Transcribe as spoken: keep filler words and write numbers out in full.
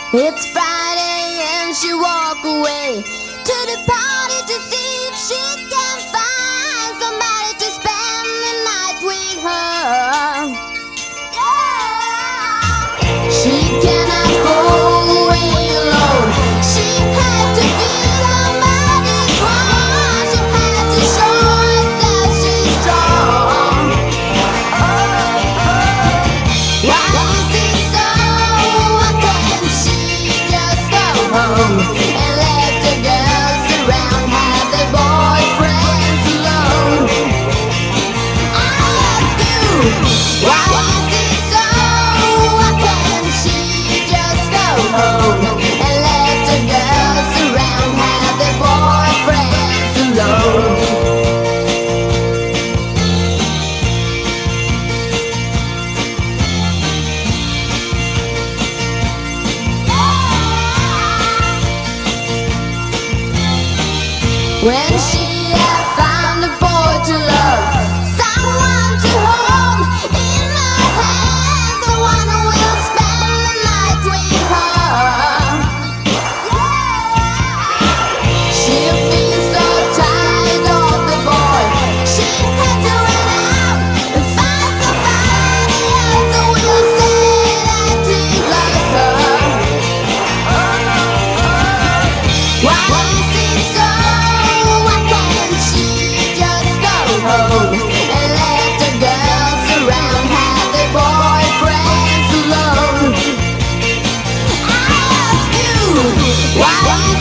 It's Friday and she walk away to the party to see if she can find somebody to spend the night with her. Yeah. She cannot go away alone. She had to feel somebody's wrong. She had to show herself she's strong. Why is it so? Why can't she just go home and let the girls around have their boyfriends alone? I ask you, why is it so? Why can't she just go home and let the girls around have their boyfriends alone? When she had found a boy to love, someone to hold in her hands, the one who will spend the night with her. She feels so tired of the boy. She had to run out and find somebody else who will say that he loves her. Why is it so? Home and let the girls around have their boyfriends alone. I ask you, why?